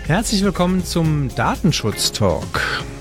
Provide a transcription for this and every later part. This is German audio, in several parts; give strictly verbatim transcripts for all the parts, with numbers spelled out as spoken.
Herzlich willkommen zum Datenschutz-Talk.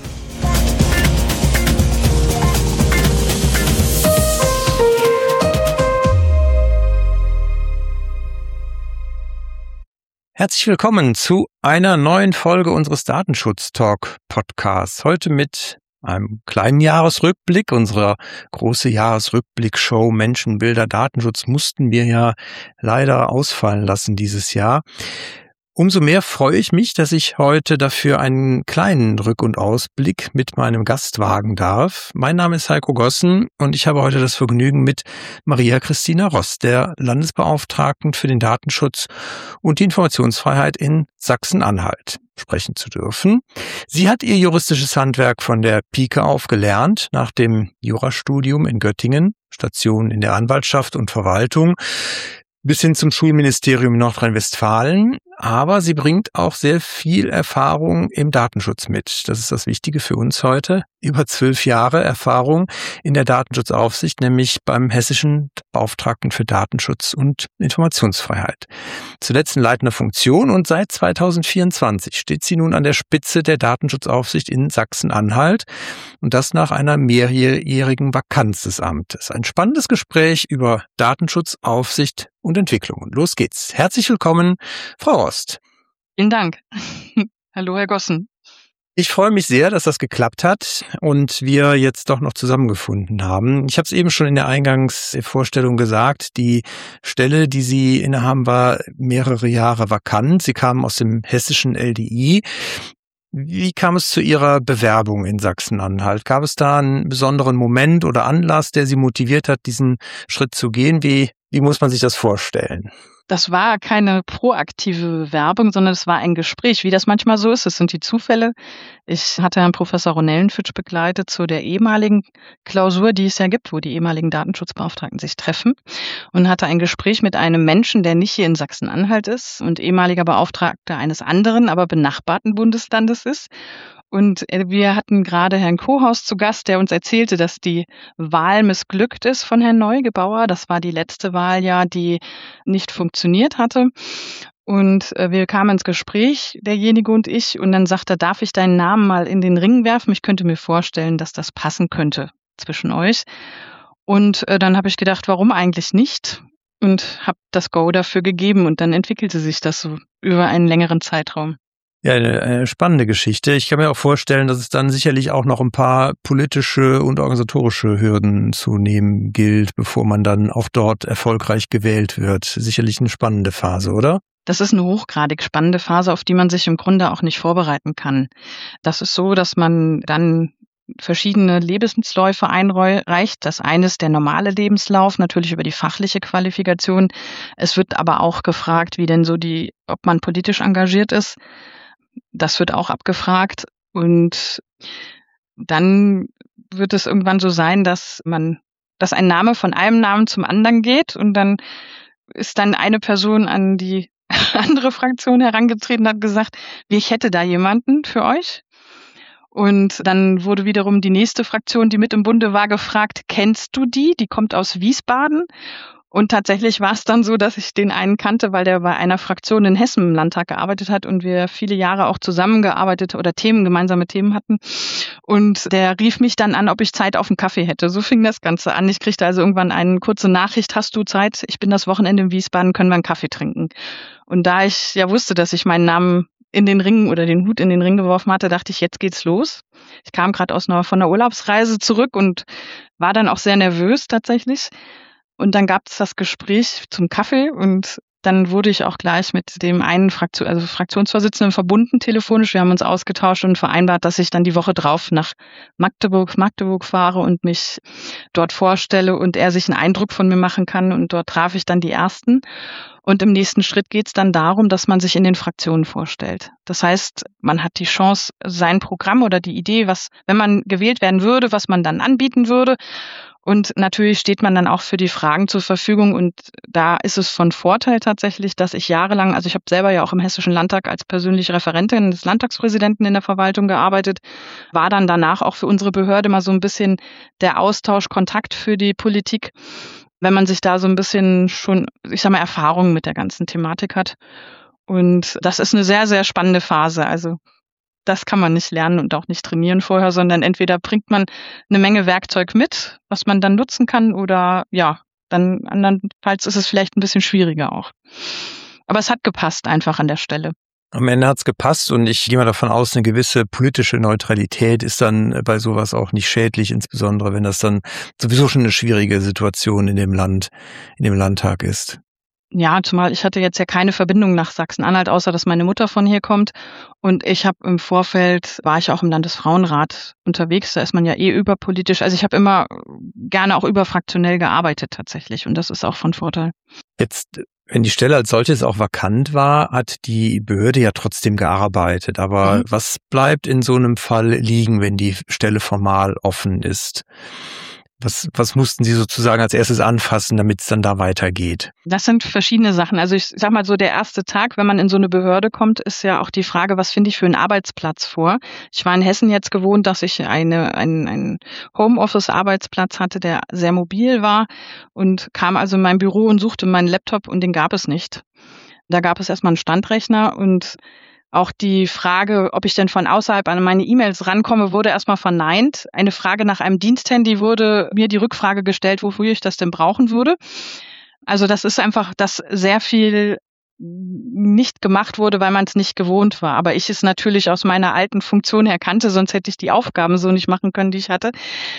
Herzlich willkommen zu einer neuen Folge unseres Datenschutz-Talk-Podcasts. Heute mit einem kleinen Jahresrückblick. Unsere große Jahresrückblick-Show Menschenbilder Datenschutz mussten wir ja leider ausfallen lassen dieses Jahr. Umso mehr freue ich mich, dass ich heute dafür einen kleinen Rück- und Ausblick mit meinem Gast wagen darf. Mein Name ist Heiko Gossen und ich habe heute das Vergnügen, mit Maria Christina Ross, der Landesbeauftragten für den Datenschutz und die Informationsfreiheit in Sachsen-Anhalt, sprechen zu dürfen. Sie hat ihr juristisches Handwerk von der Pike auf gelernt, nach dem Jurastudium in Göttingen, Station in der Anwaltschaft und Verwaltung, bis hin zum Schulministerium in Nordrhein-Westfalen. Aber sie bringt auch sehr viel Erfahrung im Datenschutz mit. Das ist das Wichtige für uns heute. Über zwölf Jahre Erfahrung in der Datenschutzaufsicht, nämlich beim hessischen Beauftragten für Datenschutz und Informationsfreiheit. Zuletzt in leitender Funktion und seit zweitausendvierundzwanzig steht sie nun an der Spitze der Datenschutzaufsicht in Sachsen-Anhalt. Und das nach einer mehrjährigen Vakanz des Amtes. Ein spannendes Gespräch über Datenschutz, Aufsicht und Entwicklung. Und los geht's. Herzlich willkommen, Frau Rost. Vielen Dank. Hallo, Herr Gossen. Ich freue mich sehr, dass das geklappt hat und wir jetzt doch noch zusammengefunden haben. Ich habe es eben schon in der Eingangsvorstellung gesagt, die Stelle, die Sie innehaben, war mehrere Jahre vakant. Sie kamen aus dem hessischen L D I. Wie kam es zu Ihrer Bewerbung in Sachsen-Anhalt? Gab es da einen besonderen Moment oder Anlass, der Sie motiviert hat, diesen Schritt zu gehen? Wie, wie muss man sich das vorstellen? Das war keine proaktive Bewerbung, sondern es war ein Gespräch, wie das manchmal so ist. Es sind die Zufälle. Ich hatte Herrn Professor Ronellenfitsch begleitet zu der ehemaligen Klausur, die es ja gibt, wo die ehemaligen Datenschutzbeauftragten sich treffen, und hatte ein Gespräch mit einem Menschen, der nicht hier in Sachsen-Anhalt ist und ehemaliger Beauftragter eines anderen, aber benachbarten Bundeslandes ist. Und wir hatten gerade Herrn Kohaus zu Gast, der uns erzählte, dass die Wahl missglückt ist von Herrn Neugebauer. Das war die letzte Wahl, ja, die nicht funktioniert hatte. Und wir kamen ins Gespräch, derjenige und ich, und dann sagte er, darf ich deinen Namen mal in den Ring werfen? Ich könnte mir vorstellen, dass das passen könnte zwischen euch. Und dann habe ich gedacht, warum eigentlich nicht? Und habe das Go dafür gegeben. Und dann entwickelte sich das so über einen längeren Zeitraum. Ja, eine spannende Geschichte. Ich kann mir auch vorstellen, dass es dann sicherlich auch noch ein paar politische und organisatorische Hürden zu nehmen gilt, bevor man dann auch dort erfolgreich gewählt wird. Sicherlich eine spannende Phase, oder? Das ist eine hochgradig spannende Phase, auf die man sich im Grunde auch nicht vorbereiten kann. Das ist so, dass man dann verschiedene Lebensläufe einreicht. Das eine ist der normale Lebenslauf, natürlich über die fachliche Qualifikation. Es wird aber auch gefragt, wie denn so die, ob man politisch engagiert ist. Das wird auch abgefragt, und dann wird es irgendwann so sein, dass man, dass ein Name von einem Namen zum anderen geht, und dann ist dann eine Person an die andere Fraktion herangetreten und hat gesagt, ich hätte da jemanden für euch. Und dann wurde wiederum die nächste Fraktion, die mit im Bunde war, gefragt, kennst du die? Die kommt aus Wiesbaden. Und tatsächlich war es dann so, dass ich den einen kannte, weil der bei einer Fraktion in Hessen im Landtag gearbeitet hat und wir viele Jahre auch zusammengearbeitet oder Themen, gemeinsame Themen hatten. Und der rief mich dann an, ob ich Zeit auf einen Kaffee hätte. So fing das Ganze an. Ich kriegte also irgendwann eine kurze Nachricht, hast du Zeit? Ich bin das Wochenende in Wiesbaden, können wir einen Kaffee trinken? Und da ich ja wusste, dass ich meinen Namen in den Ring oder den Hut in den Ring geworfen hatte, dachte ich, jetzt geht's los. Ich kam gerade aus einer, von einer Urlaubsreise zurück und war dann auch sehr nervös tatsächlich. Und dann gab es das Gespräch zum Kaffee, und dann wurde ich auch gleich mit dem einen Fraktion, also Fraktionsvorsitzenden verbunden telefonisch. Wir haben uns ausgetauscht und vereinbart, dass ich dann die Woche drauf nach Magdeburg, Magdeburg fahre und mich dort vorstelle und er sich einen Eindruck von mir machen kann. Und dort traf ich dann die Ersten. Und im nächsten Schritt geht es dann darum, dass man sich in den Fraktionen vorstellt. Das heißt, man hat die Chance, sein Programm oder die Idee, was, wenn man gewählt werden würde, was man dann anbieten würde. Und natürlich steht man dann auch für die Fragen zur Verfügung. Und da ist es von Vorteil tatsächlich, dass ich jahrelang, also ich habe selber ja auch im Hessischen Landtag als persönliche Referentin des Landtagspräsidenten in der Verwaltung gearbeitet, war dann danach auch für unsere Behörde mal so ein bisschen der Austausch, Kontakt für die Politik, wenn man sich da so ein bisschen schon, ich sag mal, Erfahrungen mit der ganzen Thematik hat. Und das ist eine sehr, sehr spannende Phase. Also das kann man nicht lernen und auch nicht trainieren vorher, sondern entweder bringt man eine Menge Werkzeug mit, was man dann nutzen kann, oder ja, dann andernfalls ist es vielleicht ein bisschen schwieriger auch. Aber es hat gepasst einfach an der Stelle. Am Ende hat's gepasst und ich gehe mal davon aus, eine gewisse politische Neutralität ist dann bei sowas auch nicht schädlich, insbesondere wenn das dann sowieso schon eine schwierige Situation in dem Land, in dem Landtag ist. Ja, zumal ich hatte jetzt ja keine Verbindung nach Sachsen-Anhalt, außer dass meine Mutter von hier kommt. Und ich habe im Vorfeld, war ich auch im Landesfrauenrat unterwegs, da ist man ja eh überpolitisch. Also ich habe immer gerne auch überfraktionell gearbeitet tatsächlich und das ist auch von Vorteil. Jetzt, wenn die Stelle als solches auch vakant war, hat die Behörde ja trotzdem gearbeitet. Aber mhm. was bleibt in so einem Fall liegen, wenn die Stelle formal offen ist? Was, was mussten Sie sozusagen als erstes anfassen, damit es dann da weitergeht? Das sind verschiedene Sachen. Also ich sag mal so, der erste Tag, wenn man in so eine Behörde kommt, ist ja auch die Frage, was finde ich für einen Arbeitsplatz vor? Ich war in Hessen jetzt gewohnt, dass ich eine, einen, einen Homeoffice-Arbeitsplatz hatte, der sehr mobil war und kam also in mein Büro und suchte meinen Laptop und den gab es nicht. Da gab es erstmal einen Standrechner und auch die Frage, ob ich denn von außerhalb an meine E-Mails rankomme, wurde erstmal verneint. Eine Frage nach einem Diensthandy wurde mir die Rückfrage gestellt, wofür ich das denn brauchen würde. Also das ist einfach, dass sehr viel nicht gemacht wurde, weil man es nicht gewohnt war. Aber ich es natürlich aus meiner alten Funktion her kannte, sonst hätte ich die Aufgaben so nicht machen können, die ich hatte.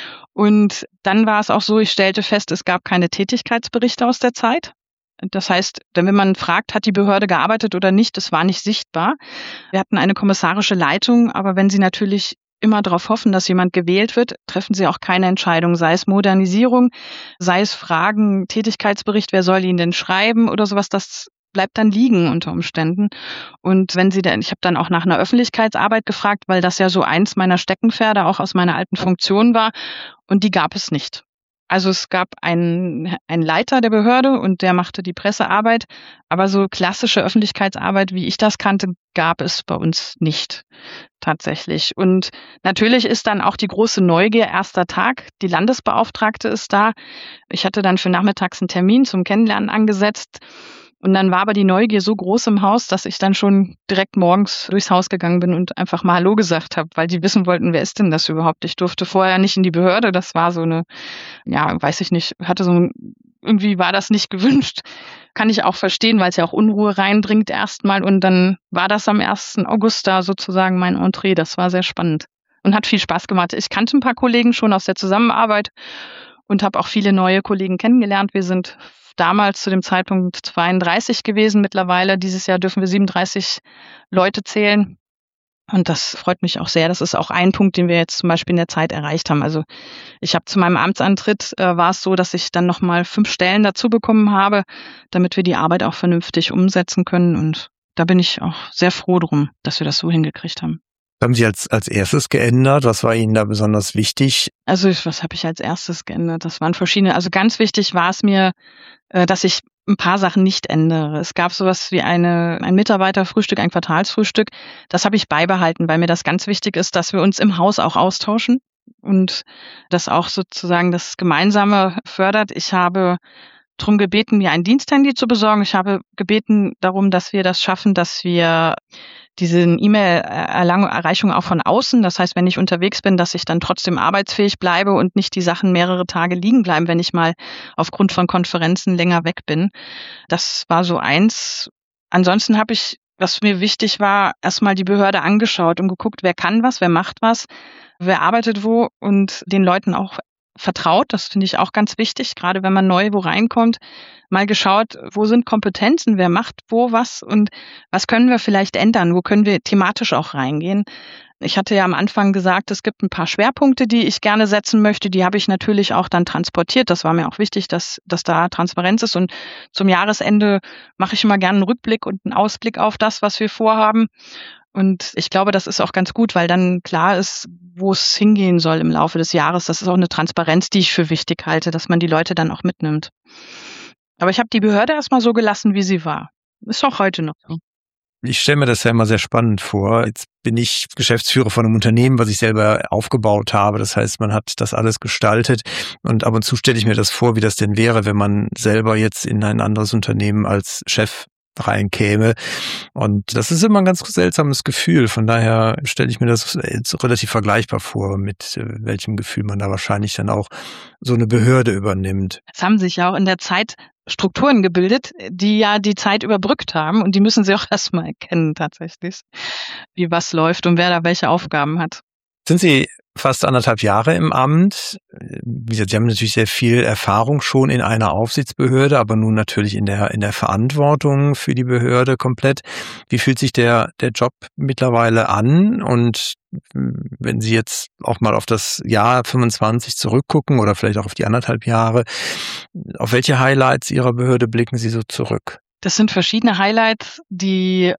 Und dann war es auch so, ich stellte fest, es gab keine Tätigkeitsberichte aus der Zeit. Das heißt, wenn man fragt, hat die Behörde gearbeitet oder nicht, das war nicht sichtbar. Wir hatten eine kommissarische Leitung, aber wenn Sie natürlich immer darauf hoffen, dass jemand gewählt wird, treffen Sie auch keine Entscheidung, sei es Modernisierung, sei es Fragen, Tätigkeitsbericht, wer soll ihn denn schreiben oder sowas, das bleibt dann liegen unter Umständen. Und wenn Sie dann, ich habe dann auch nach einer Öffentlichkeitsarbeit gefragt, weil das ja so eins meiner Steckenpferde auch aus meiner alten Funktion war und die gab es nicht. Also es gab einen, einen Leiter der Behörde und der machte die Pressearbeit, aber so klassische Öffentlichkeitsarbeit, wie ich das kannte, gab es bei uns nicht tatsächlich. Und natürlich ist dann auch die große Neugier, erster Tag, die Landesbeauftragte ist da. Ich hatte dann für nachmittags einen Termin zum Kennenlernen angesetzt. Und dann war aber die Neugier so groß im Haus, dass ich dann schon direkt morgens durchs Haus gegangen bin und einfach mal Hallo gesagt habe, weil die wissen wollten, wer ist denn das überhaupt? Ich durfte vorher nicht in die Behörde. Das war so eine, ja, weiß ich nicht, hatte so ein, irgendwie war das nicht gewünscht. Kann ich auch verstehen, weil es ja auch Unruhe reindringt erstmal. Und dann war das am ersten August da sozusagen mein Entree. Das war sehr spannend und hat viel Spaß gemacht. Ich kannte ein paar Kollegen schon aus der Zusammenarbeit und habe auch viele neue Kollegen kennengelernt. Wir sind damals zu dem Zeitpunkt zweiunddreißig gewesen. Mittlerweile, dieses Jahr dürfen wir siebenunddreißig Leute zählen. Und das freut mich auch sehr. Das ist auch ein Punkt, den wir jetzt zum Beispiel in der Zeit erreicht haben. Also ich habe zu meinem Amtsantritt, äh, war es so, dass ich dann nochmal fünf Stellen dazu bekommen habe, damit wir die Arbeit auch vernünftig umsetzen können. Und da bin ich auch sehr froh drum, dass wir das so hingekriegt haben. Haben Sie als, als erstes geändert? Was war Ihnen da besonders wichtig? Also was habe ich als erstes geändert? Das waren verschiedene. Also ganz wichtig war es mir, dass ich ein paar Sachen nicht ändere. Es gab sowas wie eine, ein Mitarbeiterfrühstück, ein Quartalsfrühstück. Das habe ich beibehalten, weil mir das ganz wichtig ist, dass wir uns im Haus auch austauschen und das auch sozusagen das Gemeinsame fördert. Ich habe darum gebeten, mir ein Diensthandy zu besorgen. Ich habe gebeten darum, dass wir das schaffen, dass wir diesen E-Mail-Erreichung auch von außen, das heißt, wenn ich unterwegs bin, dass ich dann trotzdem arbeitsfähig bleibe und nicht die Sachen mehrere Tage liegen bleiben, wenn ich mal aufgrund von Konferenzen länger weg bin. Das war so eins. Ansonsten habe ich, was mir wichtig war, erstmal die Behörde angeschaut und geguckt, wer kann was, wer macht was, wer arbeitet wo und den Leuten auch vertraut. Das finde ich auch ganz wichtig, gerade wenn man neu wo reinkommt. Mal geschaut, wo sind Kompetenzen, wer macht wo was und was können wir vielleicht ändern, wo können wir thematisch auch reingehen. Ich hatte ja am Anfang gesagt, es gibt ein paar Schwerpunkte, die ich gerne setzen möchte. Die habe ich natürlich auch dann transportiert. Das war mir auch wichtig, dass, dass da Transparenz ist. Und zum Jahresende mache ich immer gerne einen Rückblick und einen Ausblick auf das, was wir vorhaben. Und ich glaube, das ist auch ganz gut, weil dann klar ist, wo es hingehen soll im Laufe des Jahres. Das ist auch eine Transparenz, die ich für wichtig halte, dass man die Leute dann auch mitnimmt. Aber ich habe die Behörde erstmal so gelassen, wie sie war. Ist auch heute noch so. Ich stelle mir das ja immer sehr spannend vor. Jetzt bin ich Geschäftsführer von einem Unternehmen, was ich selber aufgebaut habe. Das heißt, man hat das alles gestaltet. Und ab und zu stelle ich mir das vor, wie das denn wäre, wenn man selber jetzt in ein anderes Unternehmen als Chef reinkäme. Und das ist immer ein ganz seltsames Gefühl. Von daher stelle ich mir das jetzt relativ vergleichbar vor, mit welchem Gefühl man da wahrscheinlich dann auch so eine Behörde übernimmt. Es haben sich ja auch in der Zeit Strukturen gebildet, die ja die Zeit überbrückt haben. Und die müssen sie auch erstmal erkennen tatsächlich, wie was läuft und wer da welche Aufgaben hat. Sind Sie fast anderthalb Jahre im Amt? Wie gesagt, Sie haben natürlich sehr viel Erfahrung schon in einer Aufsichtsbehörde, aber nun natürlich in der in der Verantwortung für die Behörde komplett. Wie fühlt sich der der Job mittlerweile an? Und wenn Sie jetzt auch mal auf das Jahr fünfundzwanzig zurückgucken oder vielleicht auch auf die anderthalb Jahre, auf welche Highlights Ihrer Behörde blicken Sie so zurück? Das sind verschiedene Highlights, die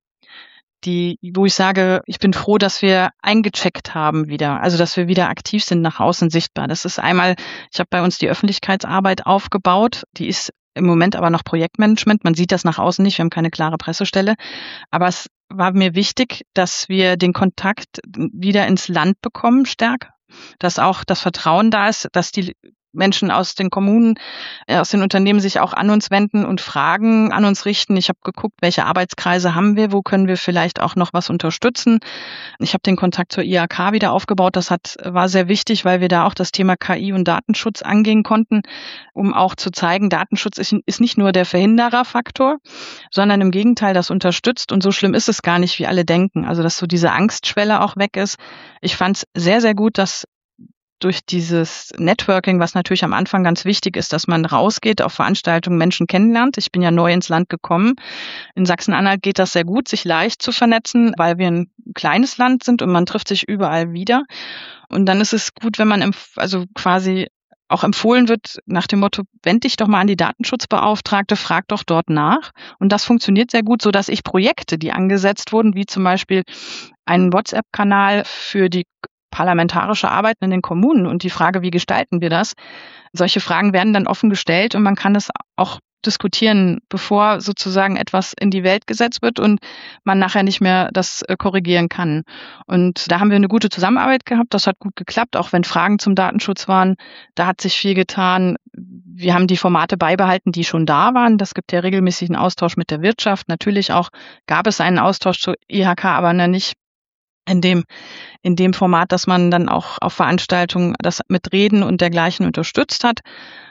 die, wo ich sage, ich bin froh, dass wir eingecheckt haben wieder, also dass wir wieder aktiv sind, nach außen sichtbar. Das ist einmal, ich habe bei uns die Öffentlichkeitsarbeit aufgebaut, die ist im Moment aber noch Projektmanagement. Man sieht das nach außen nicht, wir haben keine klare Pressestelle, aber es war mir wichtig, dass wir den Kontakt wieder ins Land bekommen, stärker, dass auch das Vertrauen da ist, dass die Menschen aus den Kommunen, aus den Unternehmen sich auch an uns wenden und Fragen an uns richten. Ich habe geguckt, welche Arbeitskreise haben wir, wo können wir vielleicht auch noch was unterstützen. Ich habe den Kontakt zur I H K wieder aufgebaut. Das hat, war sehr wichtig, weil wir da auch das Thema K I und Datenschutz angehen konnten, um auch zu zeigen, Datenschutz ist, ist nicht nur der Verhindererfaktor, sondern im Gegenteil, das unterstützt. Und so schlimm ist es gar nicht, wie alle denken. Also, dass so diese Angstschwelle auch weg ist. Ich fand es sehr, sehr gut, dass durch dieses Networking, was natürlich am Anfang ganz wichtig ist, dass man rausgeht, auf Veranstaltungen Menschen kennenlernt. Ich bin ja neu ins Land gekommen. In Sachsen-Anhalt geht das sehr gut, sich leicht zu vernetzen, weil wir ein kleines Land sind und man trifft sich überall wieder. Und dann ist es gut, wenn man also quasi auch empfohlen wird nach dem Motto, wend dich doch mal an die Datenschutzbeauftragte, frag doch dort nach. Und das funktioniert sehr gut, so dass ich Projekte, die angesetzt wurden, wie zum Beispiel einen WhatsApp-Kanal für die parlamentarische Arbeit in den Kommunen und die Frage, wie gestalten wir das? Solche Fragen werden dann offen gestellt und man kann es auch diskutieren, bevor sozusagen etwas in die Welt gesetzt wird und man nachher nicht mehr das korrigieren kann. Und da haben wir eine gute Zusammenarbeit gehabt. Das hat gut geklappt, auch wenn Fragen zum Datenschutz waren. Da hat sich viel getan. Wir haben die Formate beibehalten, die schon da waren. Das gibt ja regelmäßigen Austausch mit der Wirtschaft. Natürlich auch gab es einen Austausch zur I H K, aber nicht in dem, in dem Format, dass man dann auch auf Veranstaltungen das mit Reden und dergleichen unterstützt hat.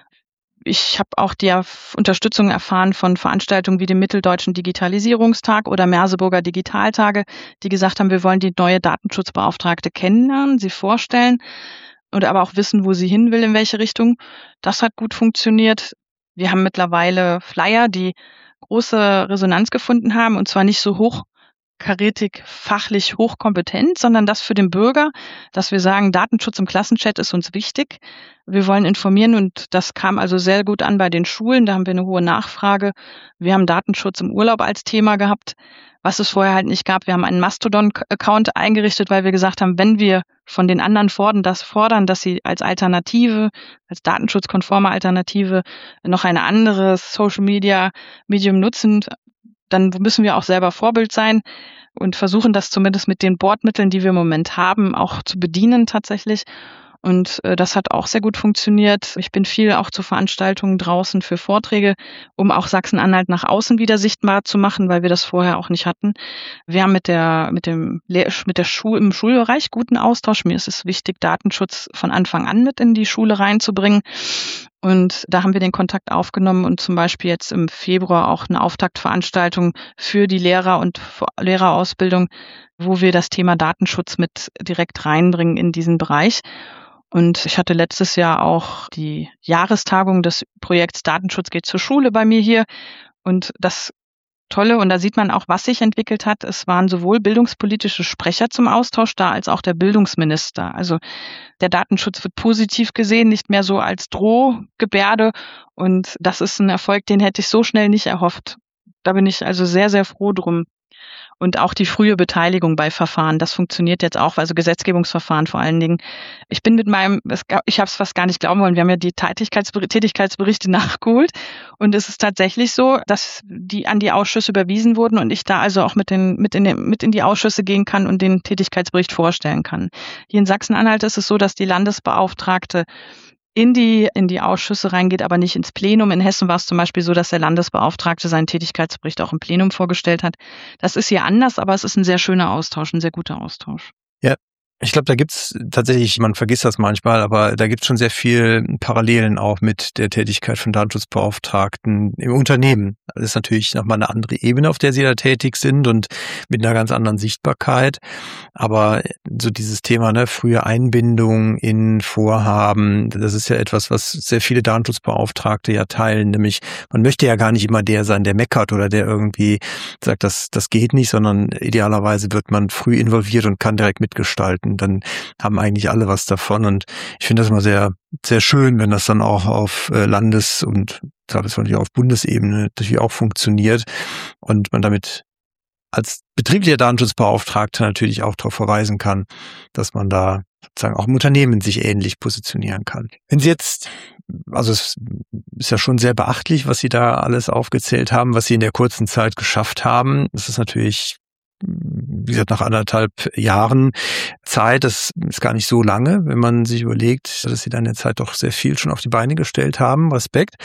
Ich habe auch die Unterstützung erfahren von Veranstaltungen wie dem Mitteldeutschen Digitalisierungstag oder Merseburger Digitaltage, die gesagt haben, wir wollen die neue Datenschutzbeauftragte kennenlernen, sie vorstellen und aber auch wissen, wo sie hin will, in welche Richtung. Das hat gut funktioniert. Wir haben mittlerweile Flyer, die große Resonanz gefunden haben und zwar nicht so hoch karätig fachlich hochkompetent, sondern das für den Bürger, dass wir sagen, Datenschutz im Klassenchat ist uns wichtig. Wir wollen informieren und das kam also sehr gut an bei den Schulen. Da haben wir eine hohe Nachfrage. Wir haben Datenschutz im Urlaub als Thema gehabt, was es vorher halt nicht gab. Wir haben einen Mastodon-Account eingerichtet, weil wir gesagt haben, wenn wir von den anderen fordern, das fordern, dass sie als Alternative, als datenschutzkonforme Alternative noch ein anderes Social-Media-Medium nutzen, dann müssen wir auch selber Vorbild sein und versuchen das zumindest mit den Bordmitteln, die wir im Moment haben, auch zu bedienen tatsächlich. Und äh, das hat auch sehr gut funktioniert. Ich bin viel auch zu Veranstaltungen draußen für Vorträge, um auch Sachsen-Anhalt nach außen wieder sichtbar zu machen, weil wir das vorher auch nicht hatten. Wir haben mit der mit dem mit der Schule im Schulbereich guten Austausch. Mir ist es wichtig, Datenschutz von Anfang an mit in die Schule reinzubringen. Und da haben wir den Kontakt aufgenommen und zum Beispiel jetzt im Februar auch eine Auftaktveranstaltung für die Lehrer und Lehrerausbildung, wo wir das Thema Datenschutz mit direkt reinbringen in diesen Bereich. Und ich hatte letztes Jahr auch die Jahrestagung des Projekts Datenschutz geht zur Schule bei mir hier. Und das Tolle, und da sieht man auch, was sich entwickelt hat. Es waren sowohl bildungspolitische Sprecher zum Austausch da, als auch der Bildungsminister. Also der Datenschutz wird positiv gesehen, nicht mehr so als Drohgebärde. Und das ist ein Erfolg, den hätte ich so schnell nicht erhofft. Da bin ich also sehr, sehr froh drum. Und auch die frühe Beteiligung bei Verfahren, das funktioniert jetzt auch, also Gesetzgebungsverfahren vor allen Dingen. Ich bin mit meinem, ich habe es fast gar nicht glauben wollen, wir haben ja die Tätigkeitsber- Tätigkeitsberichte nachgeholt und es ist tatsächlich so, dass die an die Ausschüsse überwiesen wurden und ich da also auch mit, den, mit, in, den, mit in die Ausschüsse gehen kann und den Tätigkeitsbericht vorstellen kann. Hier in Sachsen-Anhalt ist es so, dass die Landesbeauftragte in die, in die Ausschüsse reingeht, aber nicht ins Plenum. In Hessen war es zum Beispiel so, dass der Landesbeauftragte seinen Tätigkeitsbericht auch im Plenum vorgestellt hat. Das ist hier anders, aber es ist ein sehr schöner Austausch, ein sehr guter Austausch. Ja. Ich glaube, da gibt's tatsächlich, man vergisst das manchmal, aber da gibt's schon sehr viel Parallelen auch mit der Tätigkeit von Datenschutzbeauftragten im Unternehmen. Das ist natürlich nochmal eine andere Ebene, auf der sie da tätig sind und mit einer ganz anderen Sichtbarkeit. Aber so dieses Thema, ne, frühe Einbindung in Vorhaben, das ist ja etwas, was sehr viele Datenschutzbeauftragte ja teilen. Nämlich, man möchte ja gar nicht immer der sein, der meckert oder der irgendwie sagt, das, das geht nicht, sondern idealerweise wird man früh involviert und kann direkt mitgestalten. Dann haben eigentlich alle was davon und ich finde das immer sehr, sehr schön, wenn das dann auch auf Landes- und natürlich auf Bundesebene natürlich auch funktioniert und man damit als betrieblicher Datenschutzbeauftragter natürlich auch darauf verweisen kann, dass man da sozusagen auch im Unternehmen sich ähnlich positionieren kann. Wenn Sie jetzt, also es ist ja schon sehr beachtlich, was Sie da alles aufgezählt haben, was Sie in der kurzen Zeit geschafft haben. Das ist natürlich, wie gesagt, nach anderthalb Jahren Zeit, das ist gar nicht so lange, wenn man sich überlegt, dass Sie da in der Zeit doch sehr viel schon auf die Beine gestellt haben. Respekt.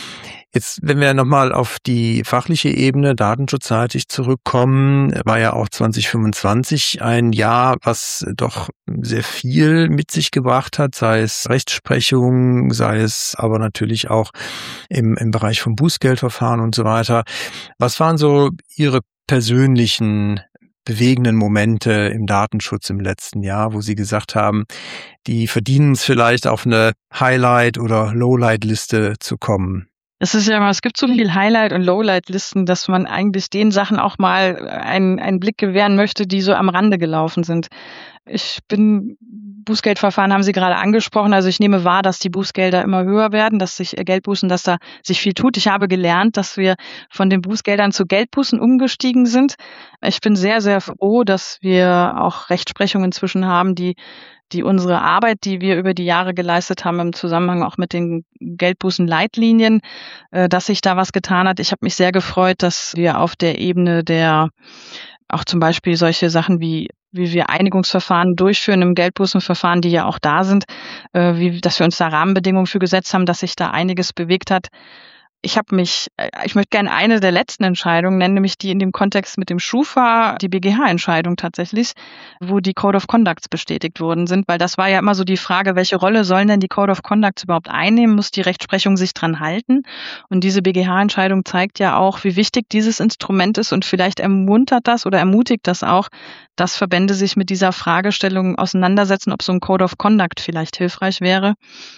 Jetzt, wenn wir nochmal auf die fachliche Ebene datenschutzseitig zurückkommen, war ja auch zwanzig fünfundzwanzig ein Jahr, was doch sehr viel mit sich gebracht hat, sei es Rechtsprechung, sei es aber natürlich auch im, im Bereich von Bußgeldverfahren und so weiter. Was waren so Ihre persönlichen bewegenden Momente im Datenschutz im letzten Jahr, wo Sie gesagt haben, die verdienen es vielleicht auf eine Highlight- oder Lowlight-Liste zu kommen? Es ist ja immer, es gibt so viel Highlight- und Lowlight-Listen, dass man eigentlich den Sachen auch mal einen, einen Blick gewähren möchte, die so am Rande gelaufen sind. Ich bin, Bußgeldverfahren haben Sie gerade angesprochen, also ich nehme wahr, dass die Bußgelder immer höher werden, dass sich Geldbußen, dass da sich viel tut. Ich habe gelernt, dass wir von den Bußgeldern zu Geldbußen umgestiegen sind. Ich bin sehr, sehr froh, dass wir auch Rechtsprechung inzwischen haben, die die unsere Arbeit, die wir über die Jahre geleistet haben im Zusammenhang auch mit den Geldbußen-Leitlinien, äh, dass sich da was getan hat. Ich habe mich sehr gefreut, dass wir auf der Ebene der auch zum Beispiel solche Sachen wie wie wir Einigungsverfahren durchführen im Geldbußenverfahren, die ja auch da sind, äh, wie dass wir uns da Rahmenbedingungen für gesetzt haben, dass sich da einiges bewegt hat. Ich habe mich, ich möchte gerne eine der letzten Entscheidungen nennen, nämlich die in dem Kontext mit dem Schufa, die B G H-Entscheidung tatsächlich, wo die Code of Conducts bestätigt worden sind, weil das war ja immer so die Frage, welche Rolle sollen denn die Code of Conducts überhaupt einnehmen, muss die Rechtsprechung sich dran halten? Und diese B G H-Entscheidung zeigt ja auch, wie wichtig dieses Instrument ist und vielleicht ermuntert das oder ermutigt das auch, dass Verbände sich mit dieser Fragestellung auseinandersetzen, ob so ein Code of Conduct vielleicht hilfreich wäre.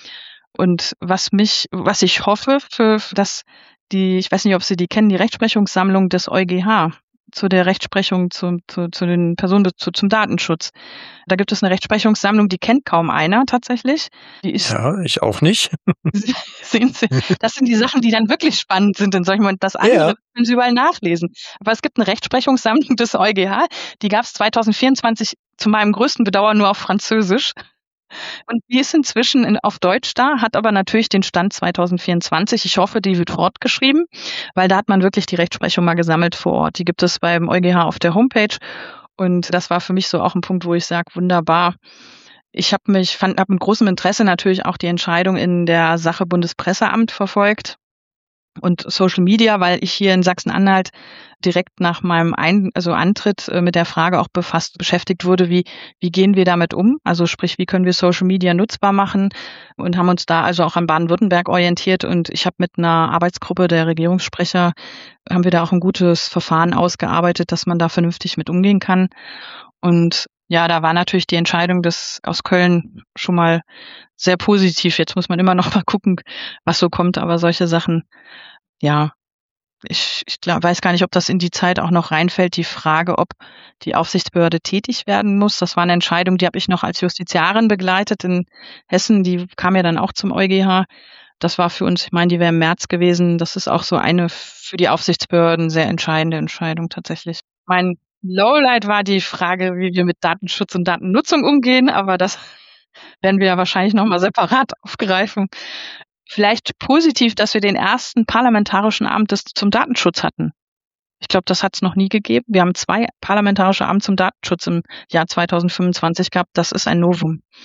Und was mich, was ich hoffe, für, dass die, ich weiß nicht, ob Sie die kennen, die Rechtsprechungssammlung des EuGH zu der Rechtsprechung zu, zu, zu den Personen, zu, zum Datenschutz. Da gibt es eine Rechtsprechungssammlung, die kennt kaum einer tatsächlich. Die ist, ja, ich auch nicht. Sehen Sie, das sind die Sachen, die dann wirklich spannend sind in solchen Momenten. Das andere Ja. können Sie überall nachlesen. Aber es gibt eine Rechtsprechungssammlung des EuGH, die gab es zwanzig vierundzwanzig zu meinem größten Bedauern nur auf Französisch. Und die ist inzwischen in, auf Deutsch da, hat aber natürlich den Stand zwanzig vierundzwanzig. Ich hoffe, die wird fortgeschrieben, weil da hat man wirklich die Rechtsprechung mal gesammelt vor Ort. Die gibt es beim EuGH auf der Homepage. Und das war für mich so auch ein Punkt, wo ich sage, wunderbar. Ich habe mich, fand, habe mit großem Interesse natürlich auch die Entscheidung in der Sache Bundespresseamt verfolgt und Social Media, weil ich hier in Sachsen-Anhalt direkt nach meinem Ein- also Antritt äh, mit der Frage auch befasst, beschäftigt wurde, wie, wie gehen wir damit um? Also sprich, wie können wir Social Media nutzbar machen? Und haben uns da also auch an Baden-Württemberg orientiert. Und ich habe mit einer Arbeitsgruppe der Regierungssprecher, haben wir da auch ein gutes Verfahren ausgearbeitet, dass man da vernünftig mit umgehen kann. Und ja, da war natürlich die Entscheidung des aus Köln schon mal sehr positiv. Jetzt muss man immer noch mal gucken, was so kommt. Aber solche Sachen, ja, ich, ich glaub, weiß gar nicht, ob das in die Zeit auch noch reinfällt, die Frage, ob die Aufsichtsbehörde tätig werden muss. Das war eine Entscheidung, die habe ich noch als Justiziarin begleitet in Hessen. Die kam ja dann auch zum EuGH. Das war für uns, ich meine, die wäre im März gewesen. Das ist auch so eine für die Aufsichtsbehörden sehr entscheidende Entscheidung tatsächlich. Mein Lowlight war die Frage, wie wir mit Datenschutz und Datennutzung umgehen, aber das werden wir ja wahrscheinlich nochmal separat aufgreifen. Vielleicht positiv, dass wir den ersten parlamentarischen Abend des, zum Datenschutz hatten. Ich glaube, das hat es noch nie gegeben. Wir haben zwei parlamentarische Abende zum Datenschutz im Jahr zwanzig fünfundzwanzig gehabt. Das ist ein Novum.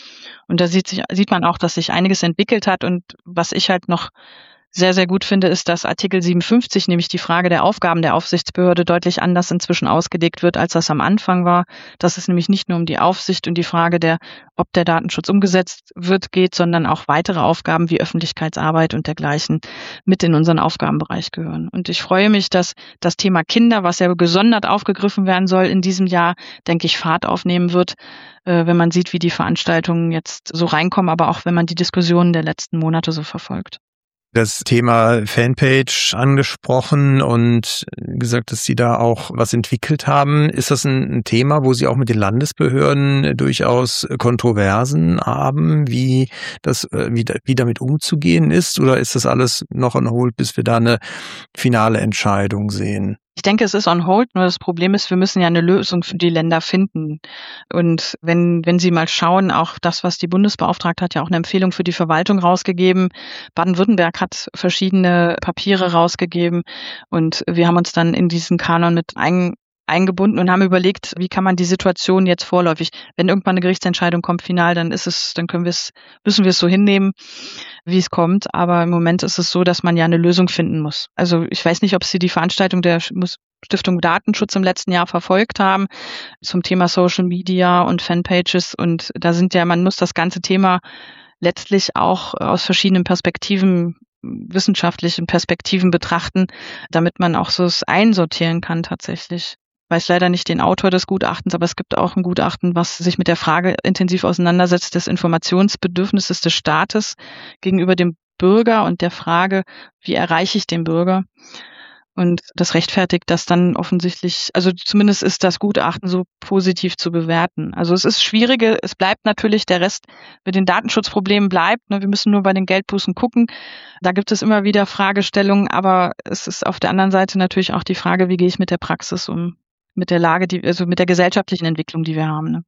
Und da sieht sich, sieht man auch, dass sich einiges entwickelt hat. Und was ich halt noch sehr, sehr gut finde, ist, dass Artikel siebenundfünfzig, nämlich die Frage der Aufgaben der Aufsichtsbehörde, deutlich anders inzwischen ausgelegt wird, als das am Anfang war. Dass es nämlich nicht nur um die Aufsicht und die Frage der, ob der Datenschutz umgesetzt wird, geht, sondern auch weitere Aufgaben wie Öffentlichkeitsarbeit und dergleichen mit in unseren Aufgabenbereich gehören. Und ich freue mich, dass das Thema Kinder, was ja gesondert aufgegriffen werden soll, in diesem Jahr, denke ich, Fahrt aufnehmen wird, wenn man sieht, wie die Veranstaltungen jetzt so reinkommen, aber auch wenn man die Diskussionen der letzten Monate so verfolgt. Das Thema Fanpage angesprochen und gesagt, dass Sie da auch was entwickelt haben. Ist das ein Thema, wo Sie auch mit den Landesbehörden durchaus Kontroversen haben, wie das, wie, wie damit umzugehen ist? Oder ist das alles noch on hold, bis wir da eine finale Entscheidung sehen? Ich denke, es ist on hold, nur das Problem ist, wir müssen ja eine Lösung für die Länder finden. Und wenn, wenn Sie mal schauen, auch das, was die Bundesbeauftragte hat ja auch eine Empfehlung für die Verwaltung rausgegeben. Baden-Württemberg hat verschiedene Papiere rausgegeben und wir haben uns dann in diesen Kanon mit ein, eingebunden und haben überlegt, wie kann man die Situation jetzt vorläufig, wenn irgendwann eine Gerichtsentscheidung kommt, final, dann ist es, dann können wir es, müssen wir es so hinnehmen, wie es kommt. Aber im Moment ist es so, dass man ja eine Lösung finden muss. Also ich weiß nicht, ob Sie die Veranstaltung der Stiftung Datenschutz im letzten Jahr verfolgt haben zum Thema Social Media und Fanpages. Und da sind ja, man muss das ganze Thema letztlich auch aus verschiedenen Perspektiven, wissenschaftlichen Perspektiven betrachten, damit man auch so es einsortieren kann tatsächlich. Ich weiß leider nicht den Autor des Gutachtens, aber es gibt auch ein Gutachten, was sich mit der Frage intensiv auseinandersetzt des Informationsbedürfnisses des Staates gegenüber dem Bürger und der Frage, wie erreiche ich den Bürger? Und das rechtfertigt das dann offensichtlich, also zumindest ist das Gutachten so positiv zu bewerten. Also es ist schwierige, es bleibt natürlich, der Rest mit den Datenschutzproblemen bleibt. Wir müssen nur bei den Geldbußen gucken. Da gibt es immer wieder Fragestellungen, aber es ist auf der anderen Seite natürlich auch die Frage, wie gehe ich mit der Praxis um, mit der Lage, die, also mit der gesellschaftlichen Entwicklung, die wir haben. Ne?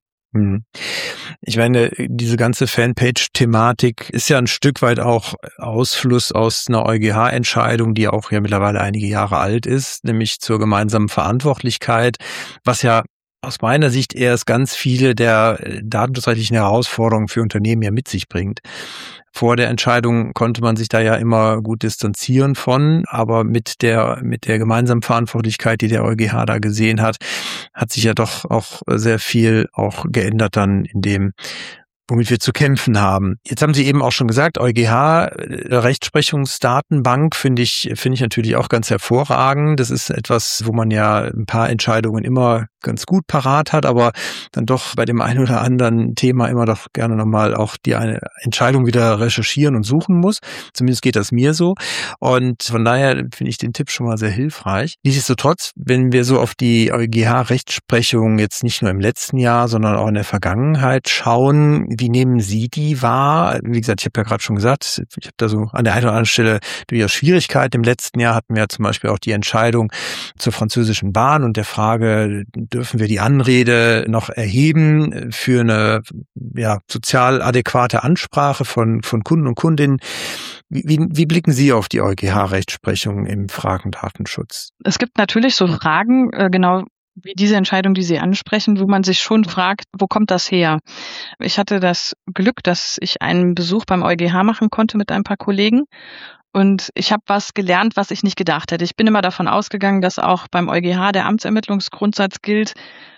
Ich meine, diese ganze Fanpage-Thematik ist ja ein Stück weit auch Ausfluss aus einer EuGH-Entscheidung, die auch ja mittlerweile einige Jahre alt ist, nämlich zur gemeinsamen Verantwortlichkeit, was ja aus meiner Sicht erst ganz viele der datenschutzrechtlichen Herausforderungen für Unternehmen ja mit sich bringt. Vor der Entscheidung konnte man sich da ja immer gut distanzieren von, aber mit der mit der gemeinsamen Verantwortlichkeit, die der EuGH da gesehen hat, hat sich ja doch auch sehr viel auch geändert dann in dem, womit wir zu kämpfen haben. Jetzt haben Sie eben auch schon gesagt, EuGH, Rechtsprechungsdatenbank finde ich, finde ich natürlich auch ganz hervorragend. Das ist etwas, wo man ja ein paar Entscheidungen immer ganz gut parat hat, aber dann doch bei dem einen oder anderen Thema immer doch gerne nochmal auch die eine Entscheidung wieder recherchieren und suchen muss. Zumindest geht das mir so. Und von daher finde ich den Tipp schon mal sehr hilfreich. Nichtsdestotrotz, wenn wir so auf die EuGH-Rechtsprechung jetzt nicht nur im letzten Jahr, sondern auch in der Vergangenheit schauen, wie nehmen Sie die wahr? Wie gesagt, ich habe ja gerade schon gesagt, ich habe da so an der einen oder anderen Stelle durchaus Schwierigkeiten. Im letzten Jahr hatten wir ja zum Beispiel auch die Entscheidung zur französischen Bahn und der Frage, dürfen wir die Anrede noch erheben für eine ja, sozial adäquate Ansprache von, von Kunden und Kundinnen? Wie, wie, wie blicken Sie auf die EuGH-Rechtsprechung im Fragendatenschutz? Es gibt natürlich so Fragen, äh, genau wie diese Entscheidung, die Sie ansprechen, wo man sich schon fragt, wo kommt das her? Ich hatte das Glück, dass ich einen Besuch beim EuGH machen konnte mit ein paar Kollegen. Und ich habe was gelernt, was ich nicht gedacht hätte. Ich bin immer davon ausgegangen, dass auch beim EuGH der Amtsermittlungsgrundsatz gilt.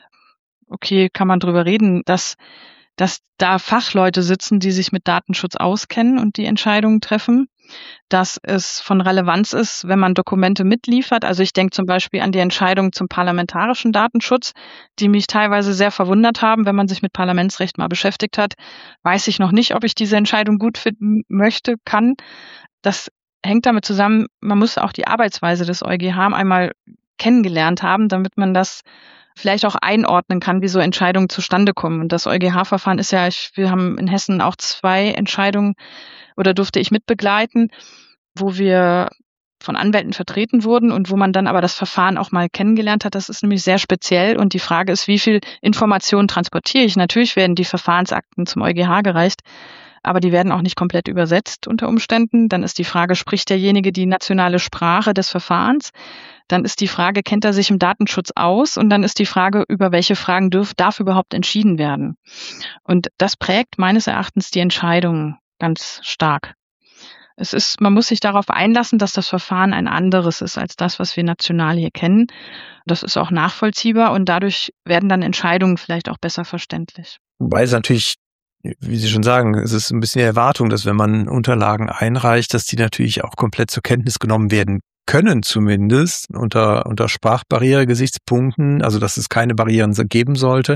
Okay, kann man drüber reden, dass, dass da Fachleute sitzen, die sich mit Datenschutz auskennen und die Entscheidungen treffen. Dass es von Relevanz ist, wenn man Dokumente mitliefert. Also ich denke zum Beispiel an die Entscheidung zum parlamentarischen Datenschutz, die mich teilweise sehr verwundert haben. Wenn man sich mit Parlamentsrecht mal beschäftigt hat, weiß ich noch nicht, ob ich diese Entscheidung gut finden möchte, kann. Das hängt damit zusammen, man muss auch die Arbeitsweise des EuGH einmal kennengelernt haben, damit man das vielleicht auch einordnen kann, wie so Entscheidungen zustande kommen. Und das EuGH-Verfahren ist ja, ich, wir haben in Hessen auch zwei Entscheidungen oder durfte ich mitbegleiten, wo wir von Anwälten vertreten wurden und wo man dann aber das Verfahren auch mal kennengelernt hat. Das ist nämlich sehr speziell und die Frage ist, wie viel Informationen transportiere ich? Natürlich werden die Verfahrensakten zum EuGH gereicht, aber die werden auch nicht komplett übersetzt unter Umständen. Dann ist die Frage, spricht derjenige die nationale Sprache des Verfahrens? dann ist die Frage, kennt er sich im Datenschutz aus? Und dann ist die Frage, über welche Fragen dürf, darf überhaupt entschieden werden? Und das prägt meines Erachtens die Entscheidung ganz stark. Es ist, man muss sich darauf einlassen, dass das Verfahren ein anderes ist als das, was wir national hier kennen. Das ist auch nachvollziehbar und dadurch werden dann Entscheidungen vielleicht auch besser verständlich. Wobei es natürlich, wie Sie schon sagen, es ist ein bisschen die Erwartung, dass wenn man Unterlagen einreicht, dass die natürlich auch komplett zur Kenntnis genommen werden können, zumindest unter, unter Sprachbarriere-Gesichtspunkten, also dass es keine Barrieren geben sollte.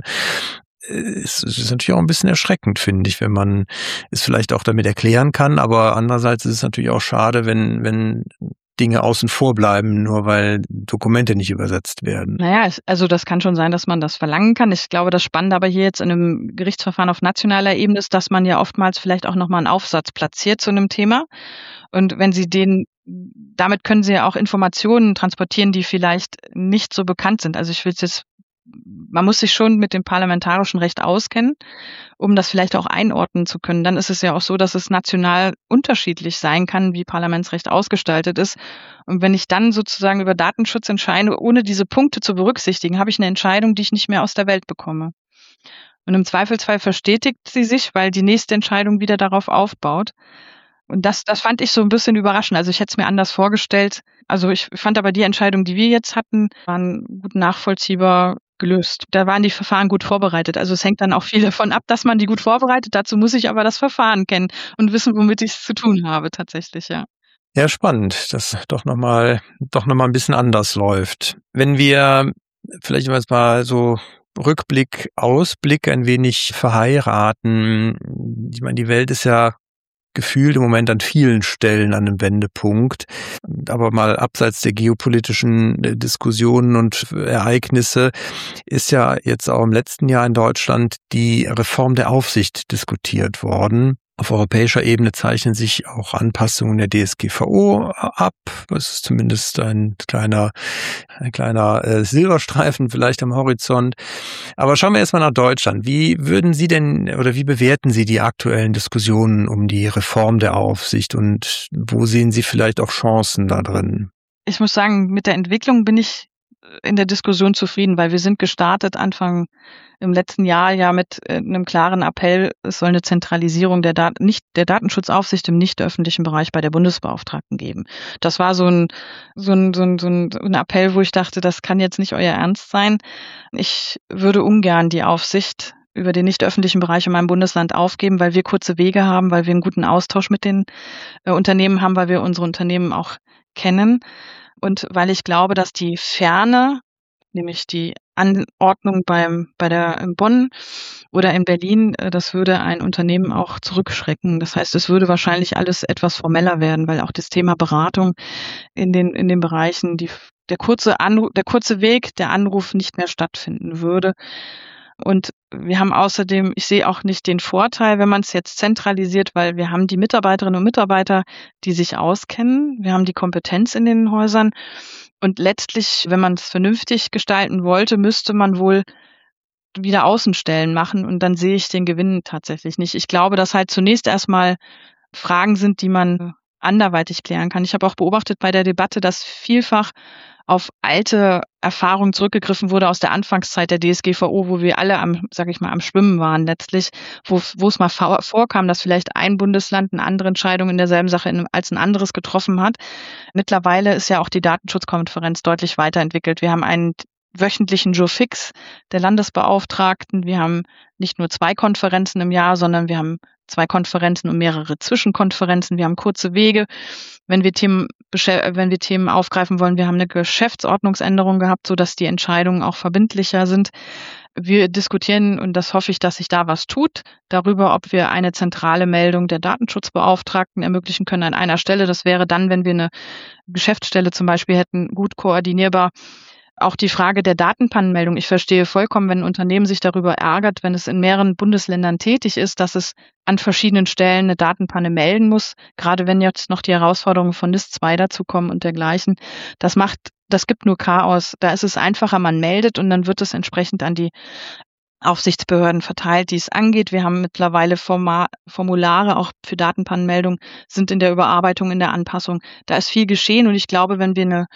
Es ist natürlich auch ein bisschen erschreckend, finde ich, wenn man es vielleicht auch damit erklären kann, aber andererseits ist es natürlich auch schade, wenn, wenn Dinge außen vor bleiben, nur weil Dokumente nicht übersetzt werden. Naja, also das kann schon sein, dass man das verlangen kann. Ich glaube, das Spannende aber hier jetzt in einem Gerichtsverfahren auf nationaler Ebene ist, dass man ja oftmals vielleicht auch nochmal einen Aufsatz platziert zu einem Thema. Und wenn Sie den, damit können Sie ja auch Informationen transportieren, die vielleicht nicht so bekannt sind. Also ich will es jetzt Man muss sich schon mit dem parlamentarischen Recht auskennen, um das vielleicht auch einordnen zu können. Dann ist es ja auch so, dass es national unterschiedlich sein kann, wie Parlamentsrecht ausgestaltet ist. Und wenn ich dann sozusagen über Datenschutz entscheide, ohne diese Punkte zu berücksichtigen, habe ich eine Entscheidung, die ich nicht mehr aus der Welt bekomme. Und im Zweifelsfall verstetigt sie sich, weil die nächste Entscheidung wieder darauf aufbaut. Und das, das fand ich so ein bisschen überraschend. Also ich hätte es mir anders vorgestellt. Also ich fand aber die Entscheidung, die wir jetzt hatten, waren gut nachvollziehbar gelöst. Da waren die Verfahren gut vorbereitet. Also es hängt dann auch viel davon ab, dass man die gut vorbereitet. Dazu muss ich aber das Verfahren kennen und wissen, womit ich es zu tun habe, tatsächlich, ja. Ja, spannend, dass doch nochmal, doch nochmal ein bisschen anders läuft. Wenn wir vielleicht mal so Rückblick, Ausblick ein wenig verheiraten. Ich meine, die Welt ist ja gefühlt im Moment an vielen Stellen an einem Wendepunkt. Aber mal abseits der geopolitischen Diskussionen und Ereignisse ist ja jetzt auch im letzten Jahr in Deutschland die Reform der Aufsicht diskutiert worden. Auf europäischer Ebene zeichnen sich auch Anpassungen der D S G V O ab. Das ist zumindest ein kleiner, ein kleiner äh, Silberstreifen vielleicht am Horizont. Aber schauen wir erstmal nach Deutschland. Wie würden Sie denn oder wie bewerten Sie die aktuellen Diskussionen um die Reform der Aufsicht und wo sehen Sie vielleicht auch Chancen da drin? Ich muss sagen, mit der Entwicklung bin ich in der Diskussion zufrieden, weil wir sind gestartet Anfang im letzten Jahr ja mit einem klaren Appell, es soll eine Zentralisierung der Dat- nicht der Datenschutzaufsicht im nicht öffentlichen Bereich bei der Bundesbeauftragten geben. Das war so ein, so ein, so ein, so ein Appell, wo ich dachte, das kann jetzt nicht euer Ernst sein. Ich würde ungern die Aufsicht über den nicht öffentlichen Bereich in meinem Bundesland aufgeben, weil wir kurze Wege haben, weil wir einen guten Austausch mit den äh, Unternehmen haben, weil wir unsere Unternehmen auch kennen. Und weil ich glaube, dass die Ferne, nämlich die Anordnung beim, bei der in Bonn oder in Berlin, das würde ein Unternehmen auch zurückschrecken. Das heißt, es würde wahrscheinlich alles etwas formeller werden, weil auch das Thema Beratung in den, in den Bereichen, die, der kurze Anruf, der kurze Weg, der Anruf nicht mehr stattfinden würde. Und wir haben außerdem, ich sehe auch nicht den Vorteil, wenn man es jetzt zentralisiert, weil wir haben die Mitarbeiterinnen und Mitarbeiter, die sich auskennen. Wir haben die Kompetenz in den Häusern. Und letztlich, wenn man es vernünftig gestalten wollte, müsste man wohl wieder Außenstellen machen. Und dann sehe ich den Gewinn tatsächlich nicht. Ich glaube, dass halt zunächst erstmal Fragen sind, die man anderweitig klären kann. Ich habe auch beobachtet bei der Debatte, dass vielfach auf alte Erfahrungen zurückgegriffen wurde aus der Anfangszeit der D S G V O, wo wir alle am, sag ich mal, am Schwimmen waren letztlich, wo, wo es mal vorkam, dass vielleicht ein Bundesland eine andere Entscheidung in derselben Sache in, als ein anderes getroffen hat. Mittlerweile ist ja auch die Datenschutzkonferenz deutlich weiterentwickelt. Wir haben einen wöchentlichen Jour fix der Landesbeauftragten. Wir haben nicht nur zwei Konferenzen im Jahr, sondern wir haben zwei Konferenzen und mehrere Zwischenkonferenzen. Wir haben kurze Wege, wenn wir Themen, wenn wir Themen aufgreifen wollen. Wir haben eine Geschäftsordnungsänderung gehabt, sodass die Entscheidungen auch verbindlicher sind. Wir diskutieren, und das hoffe ich, dass sich da was tut, darüber, ob wir eine zentrale Meldung der Datenschutzbeauftragten ermöglichen können an einer Stelle. Das wäre dann, wenn wir eine Geschäftsstelle zum Beispiel hätten, gut koordinierbar. Auch die Frage der Datenpannenmeldung. Ich verstehe vollkommen, wenn ein Unternehmen sich darüber ärgert, wenn es in mehreren Bundesländern tätig ist, dass es an verschiedenen Stellen eine Datenpanne melden muss. Gerade wenn jetzt noch die Herausforderungen von NIS zwei dazukommen und dergleichen. Das macht, das gibt nur Chaos. Da ist es einfacher, man meldet und dann wird es entsprechend an die Aufsichtsbehörden verteilt, die es angeht. Wir haben mittlerweile Forma- Formulare auch für Datenpannenmeldungen, sind in der Überarbeitung, in der Anpassung. Da ist viel geschehen und ich glaube, wenn wir eine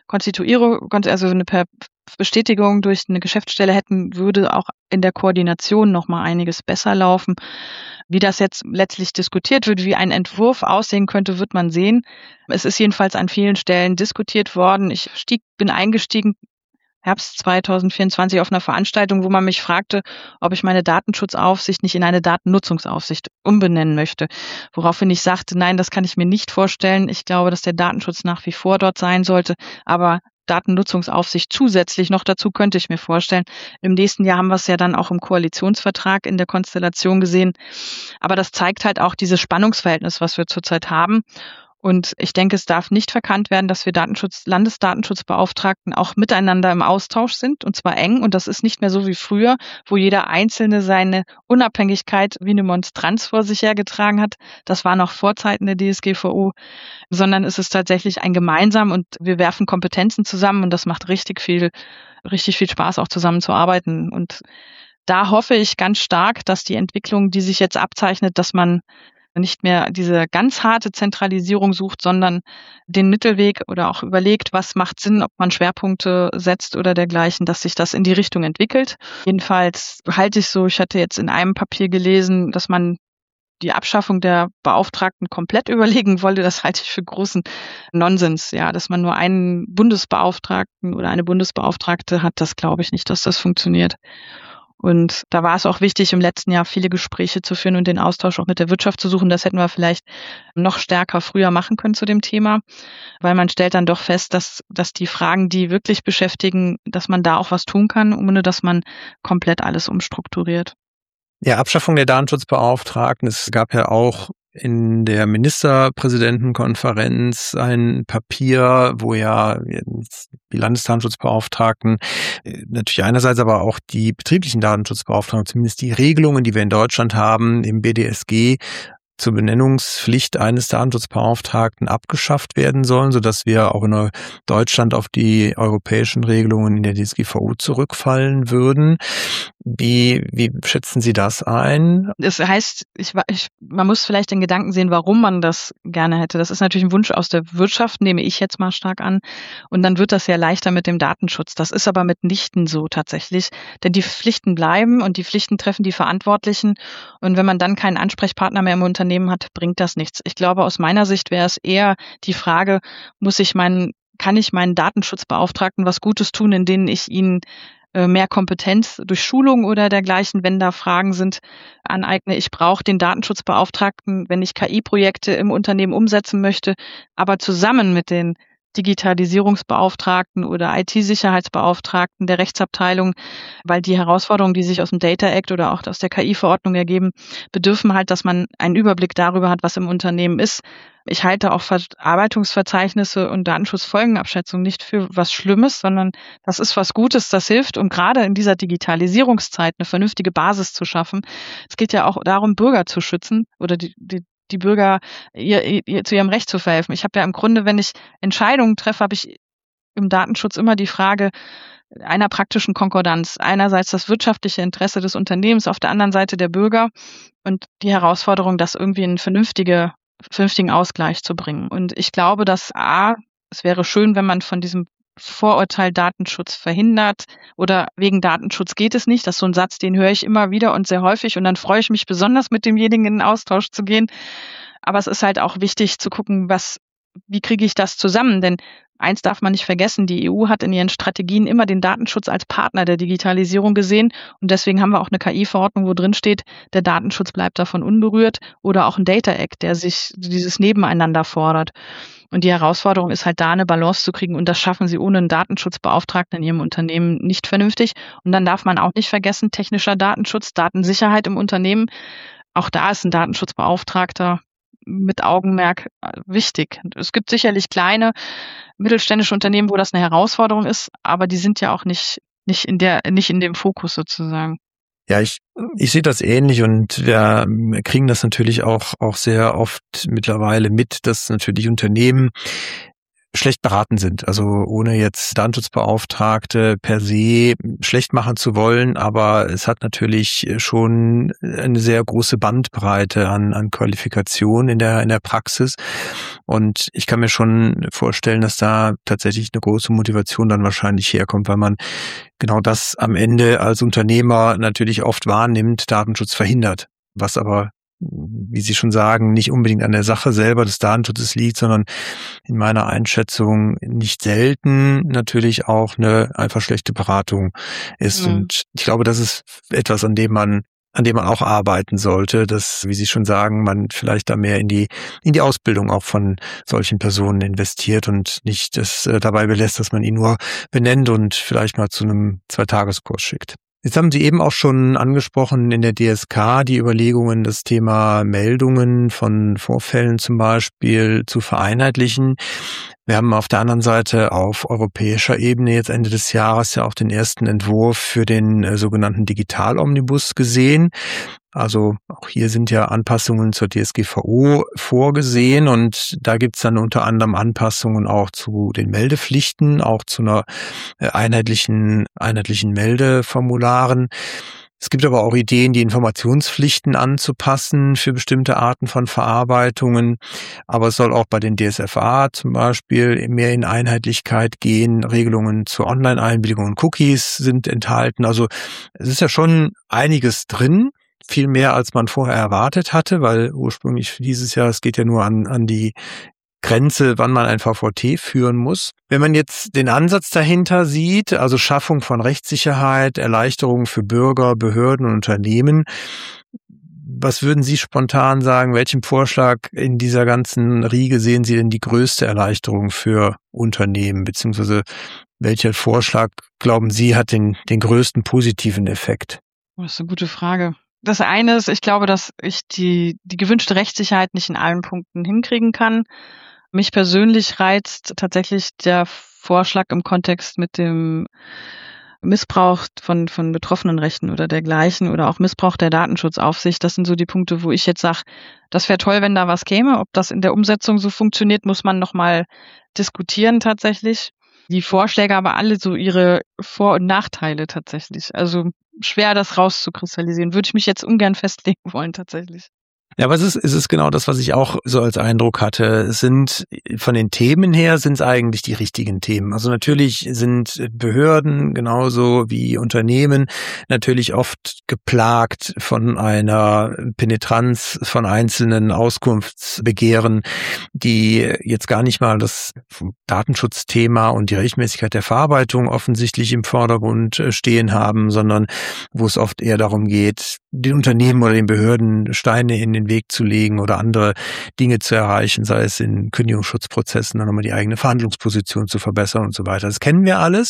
Konstituierung, also eine Bestätigung durch eine Geschäftsstelle hätten, würde auch in der Koordination noch mal einiges besser laufen. Wie das jetzt letztlich diskutiert wird, wie ein Entwurf aussehen könnte, wird man sehen. Es ist jedenfalls an vielen Stellen diskutiert worden. Ich stieg, bin eingestiegen Herbst zwanzig vierundzwanzig auf einer Veranstaltung, wo man mich fragte, ob ich meine Datenschutzaufsicht nicht in eine Datennutzungsaufsicht umbenennen möchte. Woraufhin ich sagte, nein, das kann ich mir nicht vorstellen. Ich glaube, dass der Datenschutz nach wie vor dort sein sollte, aber Datennutzungsaufsicht zusätzlich noch dazu könnte ich mir vorstellen. Im nächsten Jahr haben wir es ja dann auch im Koalitionsvertrag in der Konstellation gesehen. Aber das zeigt halt auch dieses Spannungsverhältnis, was wir zurzeit haben. Und ich denke, es darf nicht verkannt werden, dass wir Datenschutz, Landesdatenschutzbeauftragten auch miteinander im Austausch sind, und zwar eng. Und das ist nicht mehr so wie früher, wo jeder Einzelne seine Unabhängigkeit wie eine Monstranz vor sich hergetragen hat. Das war noch vor Zeiten der D S G V O, sondern es ist tatsächlich ein gemeinsam und wir werfen Kompetenzen zusammen und das macht richtig viel, richtig viel Spaß, auch zusammenzuarbeiten. Und da hoffe ich ganz stark, dass die Entwicklung, die sich jetzt abzeichnet, dass man nicht mehr diese ganz harte Zentralisierung sucht, sondern den Mittelweg oder auch überlegt, was macht Sinn, ob man Schwerpunkte setzt oder dergleichen, dass sich das in die Richtung entwickelt. Jedenfalls halte ich so, ich hatte jetzt in einem Papier gelesen, dass man die Abschaffung der Beauftragten komplett überlegen wollte. Das halte ich für großen Nonsens, ja, dass man nur einen Bundesbeauftragten oder eine Bundesbeauftragte hat, das glaube ich nicht, dass das funktioniert. Und da war es auch wichtig, im letzten Jahr viele Gespräche zu führen und den Austausch auch mit der Wirtschaft zu suchen. Das hätten wir vielleicht noch stärker früher machen können zu dem Thema, weil man stellt dann doch fest, dass, dass die Fragen, die wirklich beschäftigen, dass man da auch was tun kann, ohne dass man komplett alles umstrukturiert. Ja, Abschaffung der Datenschutzbeauftragten. Es gab ja auch in der Ministerpräsidentenkonferenz ein Papier, wo ja die Landesdatenschutzbeauftragten natürlich einerseits, aber auch die betrieblichen Datenschutzbeauftragten, zumindest die Regelungen, die wir in Deutschland haben, im B D S G zur Benennungspflicht eines Datenschutzbeauftragten abgeschafft werden sollen, sodass wir auch in Deutschland auf die europäischen Regelungen in der D S G V O zurückfallen würden. Wie, wie schätzen Sie das ein? Das heißt, ich, ich, man muss vielleicht den Gedanken sehen, warum man das gerne hätte. Das ist natürlich ein Wunsch aus der Wirtschaft, nehme ich jetzt mal stark an. Und dann wird das ja leichter mit dem Datenschutz. Das ist aber mitnichten so tatsächlich. Denn die Pflichten bleiben und die Pflichten treffen die Verantwortlichen. Und wenn man dann keinen Ansprechpartner mehr im Unternehmen hat, bringt das nichts. Ich glaube, aus meiner Sicht wäre es eher die Frage, muss ich meinen, kann ich meinen Datenschutzbeauftragten was Gutes tun, in denen ich ihnen mehr Kompetenz durch Schulung oder dergleichen, wenn da Fragen sind, aneigne. Ich brauche den Datenschutzbeauftragten, wenn ich K I-Projekte im Unternehmen umsetzen möchte, aber zusammen mit den Digitalisierungsbeauftragten oder I T-Sicherheitsbeauftragten der Rechtsabteilung, weil die Herausforderungen, die sich aus dem Data Act oder auch aus der K I-Verordnung ergeben, bedürfen halt, dass man einen Überblick darüber hat, was im Unternehmen ist. Ich halte auch Verarbeitungsverzeichnisse und Datenschutzfolgenabschätzung nicht für was Schlimmes, sondern das ist was Gutes, das hilft, um gerade in dieser Digitalisierungszeit eine vernünftige Basis zu schaffen. Es geht ja auch darum, Bürger zu schützen oder die, die die Bürger ihr, ihr, zu ihrem Recht zu verhelfen. Ich habe ja im Grunde, wenn ich Entscheidungen treffe, habe ich im Datenschutz immer die Frage einer praktischen Konkordanz. Einerseits das wirtschaftliche Interesse des Unternehmens, auf der anderen Seite der Bürger und die Herausforderung, das irgendwie in einen vernünftige, vernünftigen Ausgleich zu bringen. Und ich glaube, dass A, es wäre schön, wenn man von diesem Vorurteil Datenschutz verhindert oder wegen Datenschutz geht es nicht. Das ist so ein Satz, den höre ich immer wieder und sehr häufig und dann freue ich mich besonders, mit demjenigen in den Austausch zu gehen. Aber es ist halt auch wichtig zu gucken, was, wie kriege ich das zusammen? Denn eins darf man nicht vergessen, die E U hat in ihren Strategien immer den Datenschutz als Partner der Digitalisierung gesehen und deswegen haben wir auch eine K I-Verordnung, wo drin steht, der Datenschutz bleibt davon unberührt oder auch ein Data Act, der sich dieses Nebeneinander fordert. Und die Herausforderung ist halt da, eine Balance zu kriegen und das schaffen sie ohne einen Datenschutzbeauftragten in ihrem Unternehmen nicht vernünftig. Und dann darf man auch nicht vergessen, technischer Datenschutz, Datensicherheit im Unternehmen. Auch da ist ein Datenschutzbeauftragter mit Augenmerk wichtig. Es gibt sicherlich kleine mittelständische Unternehmen, wo das eine Herausforderung ist, aber die sind ja auch nicht, nicht in der, nicht in dem Fokus sozusagen. Ja, ich, ich sehe das ähnlich und wir kriegen das natürlich auch, auch sehr oft mittlerweile mit, dass natürlich Unternehmen schlecht beraten sind. Also ohne jetzt Datenschutzbeauftragte per se schlecht machen zu wollen, aber es hat natürlich schon eine sehr große Bandbreite an, an Qualifikation in der, in der Praxis. Und ich kann mir schon vorstellen, dass da tatsächlich eine große Motivation dann wahrscheinlich herkommt, weil man genau das am Ende als Unternehmer natürlich oft wahrnimmt, Datenschutz verhindert, was aber, wie Sie schon sagen, nicht unbedingt an der Sache selber des Datenschutzes liegt, sondern in meiner Einschätzung nicht selten natürlich auch eine einfach schlechte Beratung ist. Mhm. Und ich glaube, das ist etwas, an dem man an dem man auch arbeiten sollte, dass, wie Sie schon sagen, man vielleicht da mehr in die in die Ausbildung auch von solchen Personen investiert und nicht es äh, dabei belässt, dass man ihn nur benennt und vielleicht mal zu einem Zweitageskurs schickt. Jetzt haben Sie eben auch schon angesprochen in der D S K die Überlegungen, das Thema Meldungen von Vorfällen zum Beispiel zu vereinheitlichen. Wir haben auf der anderen Seite auf europäischer Ebene jetzt Ende des Jahres ja auch den ersten Entwurf für den äh, sogenannten Digital-Omnibus gesehen. Also auch hier sind ja Anpassungen zur D S G V O vorgesehen und da gibt's dann unter anderem Anpassungen auch zu den Meldepflichten, auch zu einer äh, einheitlichen, einheitlichen Meldeformularen. Es gibt aber auch Ideen, die Informationspflichten anzupassen für bestimmte Arten von Verarbeitungen. Aber es soll auch bei den D S F A zum Beispiel mehr in Einheitlichkeit gehen. Regelungen zur Online-Einwilligung und Cookies sind enthalten. Also es ist ja schon einiges drin. Viel mehr, als man vorher erwartet hatte, weil ursprünglich für dieses Jahr, es geht ja nur an, an die Grenze, wann man ein V V T führen muss. Wenn man jetzt den Ansatz dahinter sieht, also Schaffung von Rechtssicherheit, Erleichterungen für Bürger, Behörden und Unternehmen, was würden Sie spontan sagen, welchen Vorschlag in dieser ganzen Riege sehen Sie denn die größte Erleichterung für Unternehmen, beziehungsweise welcher Vorschlag, glauben Sie, hat den, den größten positiven Effekt? Das ist eine gute Frage. Das eine ist, ich glaube, dass ich die, die gewünschte Rechtssicherheit nicht in allen Punkten hinkriegen kann. Mich persönlich reizt tatsächlich der Vorschlag im Kontext mit dem Missbrauch von, von betroffenen Rechten oder dergleichen oder auch Missbrauch der Datenschutzaufsicht. Das sind so die Punkte, wo ich jetzt sage, das wäre toll, wenn da was käme. Ob das in der Umsetzung so funktioniert, muss man nochmal diskutieren tatsächlich. Die Vorschläge aber alle so ihre Vor- und Nachteile tatsächlich. Also schwer, das rauszukristallisieren. Würde ich mich jetzt ungern festlegen wollen tatsächlich. Ja, aber es ist, es ist genau das, was ich auch so als Eindruck hatte. Es sind, von den Themen her sind es eigentlich die richtigen Themen. Also natürlich sind Behörden genauso wie Unternehmen natürlich oft geplagt von einer Penetranz von einzelnen Auskunftsbegehren, die jetzt gar nicht mal das Datenschutzthema und die Rechtmäßigkeit der Verarbeitung offensichtlich im Vordergrund stehen haben, sondern wo es oft eher darum geht, den Unternehmen oder den Behörden Steine in den Weg zu legen oder andere Dinge zu erreichen, sei es in Kündigungsschutzprozessen, dann nochmal die eigene Verhandlungsposition zu verbessern und so weiter. Das kennen wir alles.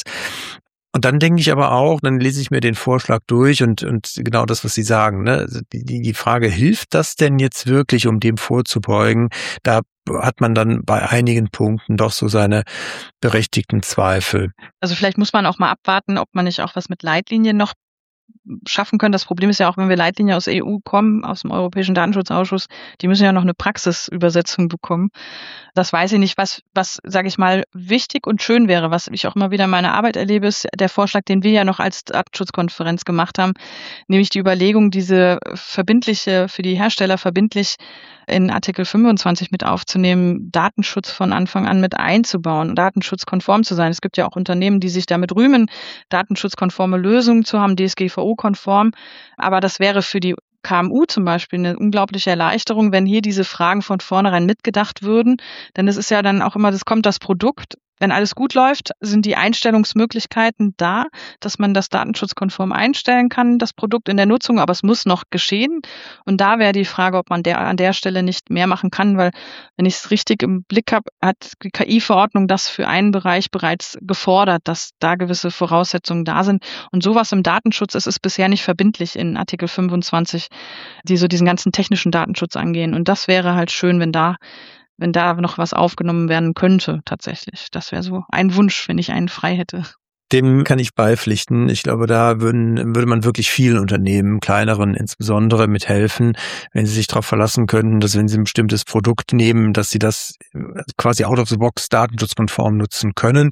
Und dann denke ich aber auch, dann lese ich mir den Vorschlag durch und, und genau das, was Sie sagen, ne? Die, die, die Frage, hilft das denn jetzt wirklich, um dem vorzubeugen? Da hat man dann bei einigen Punkten doch so seine berechtigten Zweifel. Also vielleicht muss man auch mal abwarten, ob man nicht auch was mit Leitlinien noch schaffen können. Das Problem ist ja auch, wenn wir Leitlinien aus E U kommen, aus dem Europäischen Datenschutzausschuss, die müssen ja noch eine Praxisübersetzung bekommen. Das weiß ich nicht, was, was, sage ich mal, wichtig und schön wäre, was ich auch immer wieder in meiner Arbeit erlebe, ist der Vorschlag, den wir ja noch als Datenschutzkonferenz gemacht haben, nämlich die Überlegung, diese verbindliche, für die Hersteller verbindlich in Artikel fünfundzwanzig mit aufzunehmen, Datenschutz von Anfang an mit einzubauen, datenschutzkonform zu sein. Es gibt ja auch Unternehmen, die sich damit rühmen, datenschutzkonforme Lösungen zu haben, D S G V O-konform. Aber das wäre für die K M U zum Beispiel eine unglaubliche Erleichterung, wenn hier diese Fragen von vornherein mitgedacht würden. Denn es ist ja dann auch immer, das kommt das Produkt. Wenn alles gut läuft, sind die Einstellungsmöglichkeiten da, dass man das datenschutzkonform einstellen kann, das Produkt in der Nutzung, aber es muss noch geschehen. Und da wäre die Frage, ob man der, an der Stelle nicht mehr machen kann, weil wenn ich es richtig im Blick habe, hat die K I-Verordnung das für einen Bereich bereits gefordert, dass da gewisse Voraussetzungen da sind. Und sowas im Datenschutz ist es bisher nicht verbindlich in Artikel fünfundzwanzig, die so diesen ganzen technischen Datenschutz angehen. Und das wäre halt schön, wenn da wenn da noch was aufgenommen werden könnte, tatsächlich. Das wäre so ein Wunsch, wenn ich einen frei hätte. Dem kann ich beipflichten. Ich glaube, da würden, würde man wirklich vielen Unternehmen, kleineren insbesondere, mithelfen, wenn sie sich darauf verlassen könnten, dass wenn sie ein bestimmtes Produkt nehmen, dass sie das quasi out of the box datenschutzkonform nutzen können.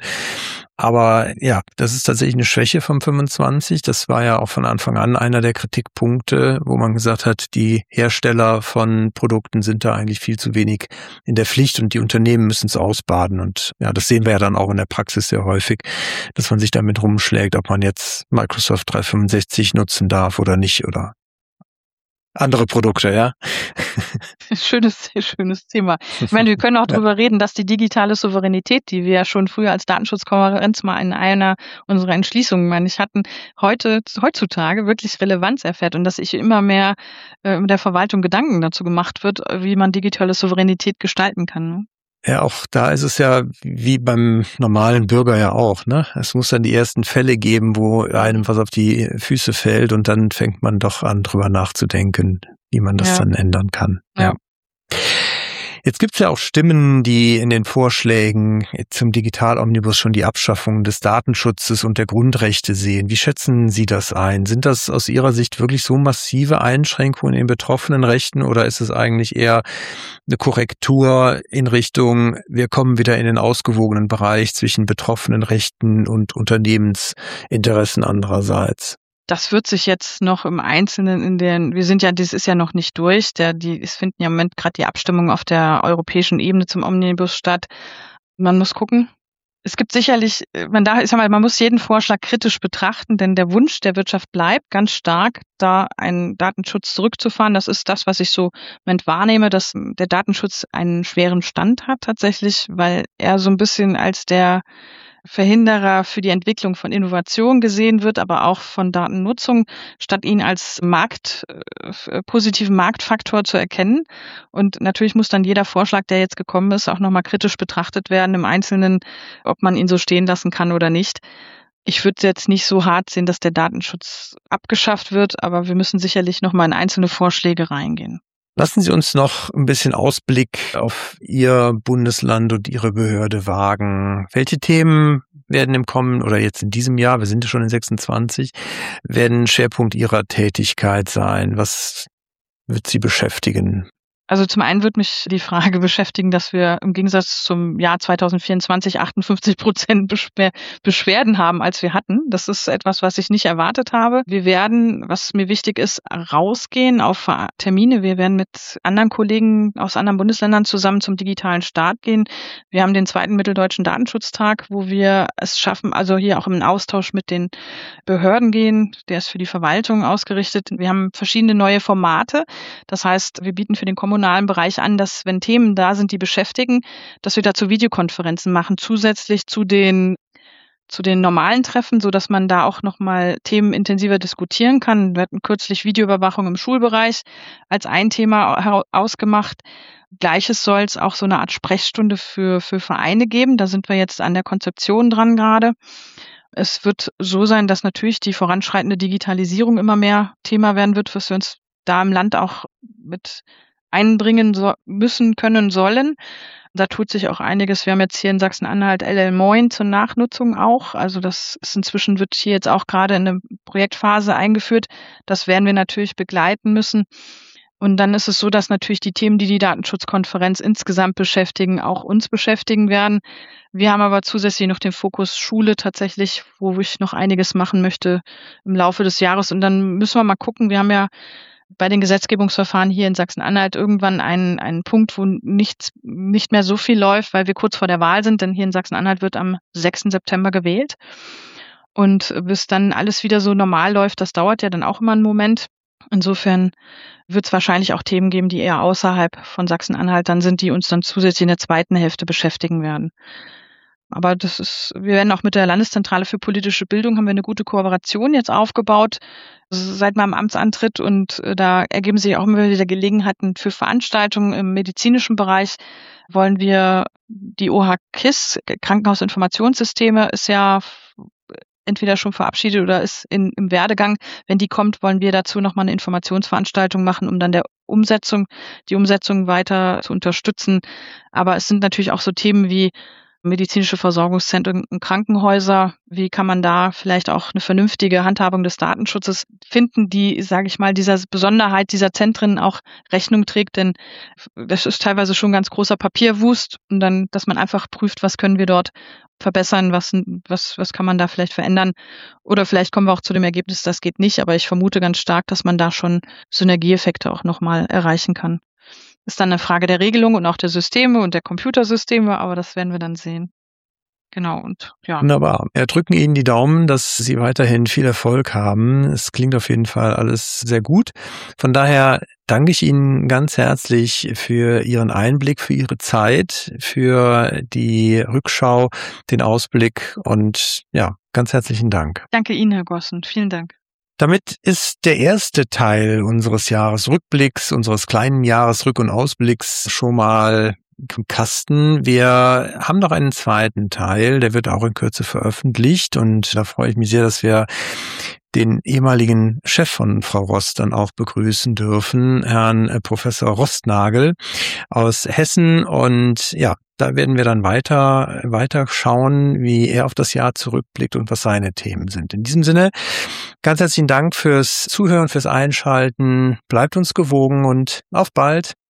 Aber ja, das ist tatsächlich eine Schwäche vom fünfundzwanzig. Das war ja auch von Anfang an einer der Kritikpunkte, wo man gesagt hat, die Hersteller von Produkten sind da eigentlich viel zu wenig in der Pflicht und die Unternehmen müssen es ausbaden. Und ja, das sehen wir ja dann auch in der Praxis sehr häufig, dass man sich damit rumschlägt, ob man jetzt Microsoft dreihundertfünfundsechzig nutzen darf oder nicht oder andere Produkte, ja. Schönes, schönes Thema. Ich meine, wir können auch drüber reden, dass die digitale Souveränität, die wir ja schon früher als Datenschutzkonferenz mal in einer unserer Entschließungen, meine ich, hatten, heute, heutzutage wirklich Relevanz erfährt und dass sich immer mehr äh, mit der Verwaltung Gedanken dazu gemacht wird, wie man digitale Souveränität gestalten kann. Ne? Ja, auch da ist es ja wie beim normalen Bürger ja auch, ne? Es muss dann die ersten Fälle geben, wo einem was auf die Füße fällt und dann fängt man doch an, drüber nachzudenken, wie man das ja. dann ändern kann. Ja. ja. Jetzt gibt's ja auch Stimmen, die in den Vorschlägen zum Digital-Omnibus schon die Abschaffung des Datenschutzes und der Grundrechte sehen. Wie schätzen Sie das ein? Sind das aus Ihrer Sicht wirklich so massive Einschränkungen in betroffenen Rechten oder ist es eigentlich eher eine Korrektur in Richtung, wir kommen wieder in den ausgewogenen Bereich zwischen betroffenen Rechten und Unternehmensinteressen andererseits? Das wird sich jetzt noch im Einzelnen in den, wir sind ja, das ist ja noch nicht durch, der, die, es finden ja im Moment gerade die Abstimmungen auf der europäischen Ebene zum Omnibus statt. Man muss gucken. Es gibt sicherlich, man da, ich sag mal, man muss jeden Vorschlag kritisch betrachten, denn der Wunsch der Wirtschaft bleibt ganz stark, da einen Datenschutz zurückzufahren. Das ist das, was ich so im Moment wahrnehme, dass der Datenschutz einen schweren Stand hat tatsächlich, weil er so ein bisschen als der Verhinderer für die Entwicklung von Innovation gesehen wird, aber auch von Datennutzung, statt ihn als Markt, äh, positiven Marktfaktor zu erkennen. Und natürlich muss dann jeder Vorschlag, der jetzt gekommen ist, auch nochmal kritisch betrachtet werden im Einzelnen, ob man ihn so stehen lassen kann oder nicht. Ich würde jetzt nicht so hart sehen, dass der Datenschutz abgeschafft wird, aber wir müssen sicherlich nochmal in einzelne Vorschläge reingehen. Lassen Sie uns noch ein bisschen Ausblick auf Ihr Bundesland und Ihre Behörde wagen. Welche Themen werden im kommenden oder jetzt in diesem Jahr, wir sind ja schon in sechsundzwanzig, werden Schwerpunkt Ihrer Tätigkeit sein? Was wird Sie beschäftigen? Also zum einen wird mich die Frage beschäftigen, dass wir im Gegensatz zum Jahr zweitausendvierundzwanzig achtundfünfzig Prozent Beschwer- Beschwerden haben, als wir hatten. Das ist etwas, was ich nicht erwartet habe. Wir werden, was mir wichtig ist, rausgehen auf Termine. Wir werden mit anderen Kollegen aus anderen Bundesländern zusammen zum digitalen Start gehen. Wir haben den zweiten Mitteldeutschen Datenschutztag, wo wir es schaffen, also hier auch im Austausch mit den Behörden gehen. Der ist für die Verwaltung ausgerichtet. Wir haben verschiedene neue Formate. Das heißt, wir bieten für den kommunalen Bereich an, dass wenn Themen da sind, die beschäftigen, dass wir dazu Videokonferenzen machen, zusätzlich zu den zu den normalen Treffen, so dass man da auch nochmal Themen intensiver diskutieren kann. Wir hatten kürzlich Videoüberwachung im Schulbereich als ein Thema ausgemacht. Gleiches soll es auch so eine Art Sprechstunde für für Vereine geben. Da sind wir jetzt an der Konzeption dran gerade. Es wird so sein, dass natürlich die voranschreitende Digitalisierung immer mehr Thema werden wird, was wir uns da im Land auch mit einbringen so, müssen, können, sollen. Da tut sich auch einiges. Wir haben jetzt hier in Sachsen-Anhalt L L Moin zur Nachnutzung auch. Also das ist inzwischen, wird hier jetzt auch gerade in eine Projektphase eingeführt. Das werden wir natürlich begleiten müssen. Und dann ist es so, dass natürlich die Themen, die die Datenschutzkonferenz insgesamt beschäftigen, auch uns beschäftigen werden. Wir haben aber zusätzlich noch den Fokus Schule tatsächlich, wo ich noch einiges machen möchte im Laufe des Jahres. Und dann müssen wir mal gucken. Wir haben ja bei den Gesetzgebungsverfahren hier in Sachsen-Anhalt irgendwann einen, einen Punkt, wo nichts, nicht mehr so viel läuft, weil wir kurz vor der Wahl sind, denn hier in Sachsen-Anhalt wird am sechsten September gewählt. Und bis dann alles wieder so normal läuft, das dauert ja dann auch immer einen Moment. Insofern wird es wahrscheinlich auch Themen geben, die eher außerhalb von Sachsen-Anhalt dann sind, die uns dann zusätzlich in der zweiten Hälfte beschäftigen werden. Aber das ist, wir werden auch mit der Landeszentrale für politische Bildung haben wir eine gute Kooperation jetzt aufgebaut seit meinem Amtsantritt und da ergeben sich auch immer wieder Gelegenheiten für Veranstaltungen im medizinischen Bereich. Wollen wir die O H K I S, Krankenhausinformationssysteme, ist ja entweder schon verabschiedet oder ist in, im Werdegang. Wenn die kommt, wollen wir dazu nochmal eine Informationsveranstaltung machen, um dann der Umsetzung, die Umsetzung weiter zu unterstützen. Aber es sind natürlich auch so Themen wie medizinische Versorgungszentren und Krankenhäuser. Wie kann man da vielleicht auch eine vernünftige Handhabung des Datenschutzes finden, die, sage ich mal, dieser Besonderheit dieser Zentren auch Rechnung trägt? Denn das ist teilweise schon ganz großer Papierwust und dann, dass man einfach prüft, was können wir dort verbessern, was, was, was kann man da vielleicht verändern? Oder vielleicht kommen wir auch zu dem Ergebnis, das geht nicht, aber ich vermute ganz stark, dass man da schon Synergieeffekte auch nochmal erreichen kann. Ist dann eine Frage der Regelung und auch der Systeme und der Computersysteme, aber das werden wir dann sehen. Genau, und ja. Wunderbar. Wir drücken Ihnen die Daumen, dass Sie weiterhin viel Erfolg haben. Es klingt auf jeden Fall alles sehr gut. Von daher danke ich Ihnen ganz herzlich für Ihren Einblick, für Ihre Zeit, für die Rückschau, den Ausblick und ja, ganz herzlichen Dank. Danke Ihnen, Herr Gossen. Vielen Dank. Damit ist der erste Teil unseres Jahresrückblicks, unseres kleinen Jahresrück- und Ausblicks schon mal im Kasten. Wir haben noch einen zweiten Teil, der wird auch in Kürze veröffentlicht und da freue ich mich sehr, dass wir den ehemaligen Chef von Frau Rost dann auch begrüßen dürfen, Herrn Professor Rostnagel aus Hessen. Und ja, da werden wir dann weiter, weiter schauen, wie er auf das Jahr zurückblickt und was seine Themen sind. In diesem Sinne, ganz herzlichen Dank fürs Zuhören, fürs Einschalten. Bleibt uns gewogen und auf bald.